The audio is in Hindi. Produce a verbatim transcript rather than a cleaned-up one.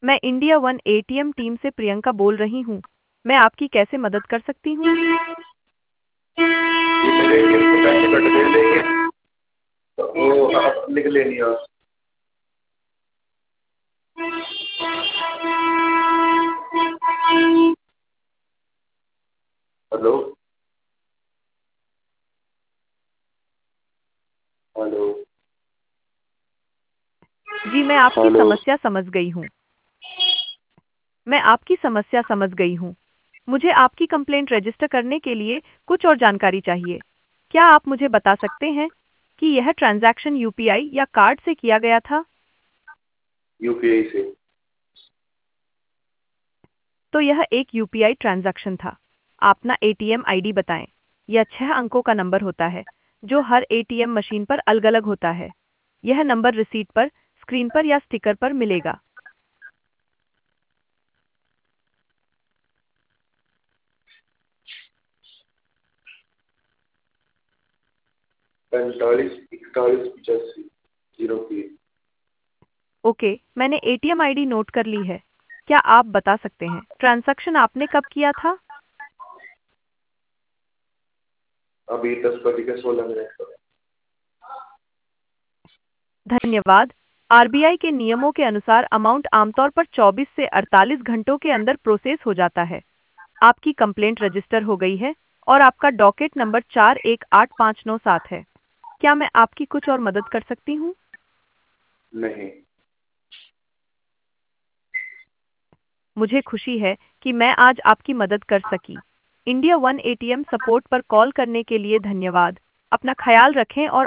मैं इंडिया वन एटीएम टीम से प्रियंका बोल रही हूँ। मैं आपकी कैसे मदद कर सकती हूँ? जी मेरे एटीएम से पैसे कट गए लेकिन तो वो आप लिख लेनी आप। हेलो हेलो जी मैं आपकी हेलो समस्या समझ गई हूँ। मैं आपकी समस्या समझ गई हूँ। मुझे आपकी कंप्लेंट रजिस्टर करने के लिए कुछ और जानकारी चाहिए। क्या आप मुझे बता सकते हैं कि यह ट्रांजैक्शन यूपीआई या कार्ड से किया गया था? यूपीआई से। तो यह एक यूपीआई ट्रांजैक्शन था। अपना एटीएम आईडी बताएं। यह छह अंकों का नंबर होता है जो हर एटीएम मशीन पर अलग-अलग होता है। यह नंबर रिसीट पर, स्क्रीन पर या स्टिकर पर मिलेगा। पैंतालीस इकतालीस पचासी जीरो की। ओके, मैंने एटीएम आईडी नोट कर ली है। क्या आप बता सकते हैं ट्रांजैक्शन आपने कब किया था? अभी दस बज के सोलह मिनट पर। धन्यवाद। आरबीआई के नियमों के अनुसार अमाउंट आमतौर पर चौबीस से अड़तालीस घंटों के अंदर प्रोसेस हो जाता है। आपकी कंप्लेंट रजिस्टर हो गई है और आपका डॉकेट नंबर चार एक आठ पाँच नौ सात है। क्या मैं आपकी कुछ और मदद कर सकती हूँ? नहीं। मुझे खुशी है कि मैं आज आपकी मदद कर सकी। इंडिया वन एटीएम सपोर्ट पर कॉल करने के लिए धन्यवाद। अपना ख्याल रखें और